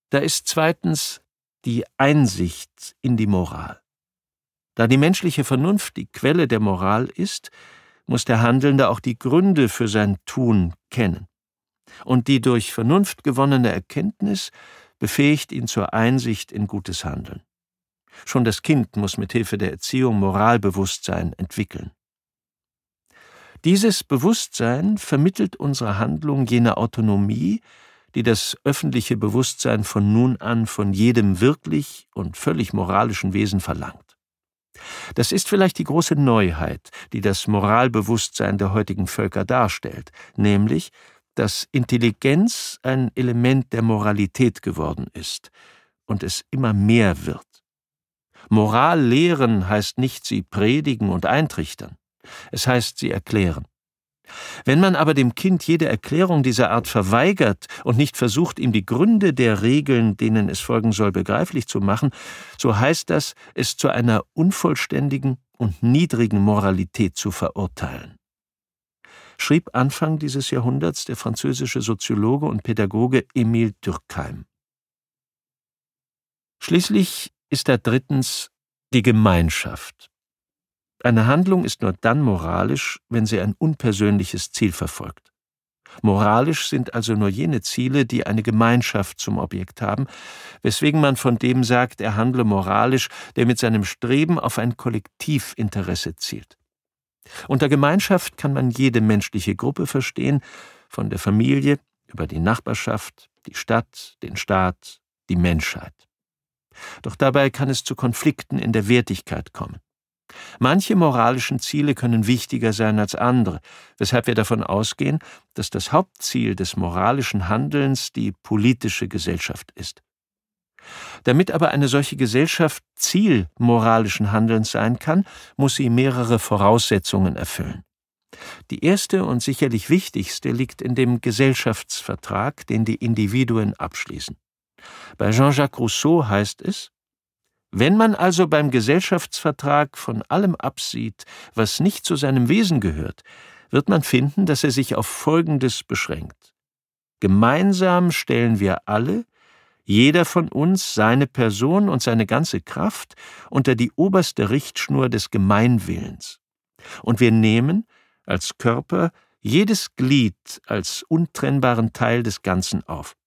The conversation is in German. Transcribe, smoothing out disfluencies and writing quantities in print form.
Da ist zweitens die Einsicht in die Moral. Da die menschliche Vernunft die Quelle der Moral ist, muss der Handelnde auch die Gründe für sein Tun kennen. Und die durch Vernunft gewonnene Erkenntnis befähigt ihn zur Einsicht in gutes Handeln. Schon das Kind muss mit Hilfe der Erziehung Moralbewusstsein entwickeln. Dieses Bewusstsein vermittelt unserer Handlung jene Autonomie, die das öffentliche Bewusstsein von nun an von jedem wirklich und völlig moralischen Wesen verlangt. Das ist vielleicht die große Neuheit, die das Moralbewusstsein der heutigen Völker darstellt, nämlich, dass Intelligenz ein Element der Moralität geworden ist und es immer mehr wird. Moral lehren heißt nicht, sie predigen und eintrichtern. Es heißt, sie erklären. Wenn man aber dem Kind jede Erklärung dieser Art verweigert und nicht versucht, ihm die Gründe der Regeln, denen es folgen soll, begreiflich zu machen, so heißt das, es zu einer unvollständigen und niedrigen Moralität zu verurteilen. Schrieb Anfang dieses Jahrhunderts der französische Soziologe und Pädagoge Émile Durkheim. Schließlich ist da drittens die Gemeinschaft. Eine Handlung ist nur dann moralisch, wenn sie ein unpersönliches Ziel verfolgt. Moralisch sind also nur jene Ziele, die eine Gemeinschaft zum Objekt haben, weswegen man von dem sagt, er handle moralisch, der mit seinem Streben auf ein Kollektivinteresse zielt. Unter Gemeinschaft kann man jede menschliche Gruppe verstehen, von der Familie über die Nachbarschaft, die Stadt, den Staat, die Menschheit. Doch dabei kann es zu Konflikten in der Wertigkeit kommen. Manche moralischen Ziele können wichtiger sein als andere, weshalb wir davon ausgehen, dass das Hauptziel des moralischen Handelns die politische Gesellschaft ist. Damit aber eine solche Gesellschaft Ziel moralischen Handelns sein kann, muss sie mehrere Voraussetzungen erfüllen. Die erste und sicherlich wichtigste liegt in dem Gesellschaftsvertrag, den die Individuen abschließen. Bei Jean-Jacques Rousseau heißt es: Wenn man also beim Gesellschaftsvertrag von allem absieht, was nicht zu seinem Wesen gehört, wird man finden, dass er sich auf Folgendes beschränkt. Gemeinsam stellen wir alle, jeder von uns, seine Person und seine ganze Kraft unter die oberste Richtschnur des Gemeinwillens. Und wir nehmen als Körper jedes Glied als untrennbaren Teil des Ganzen auf.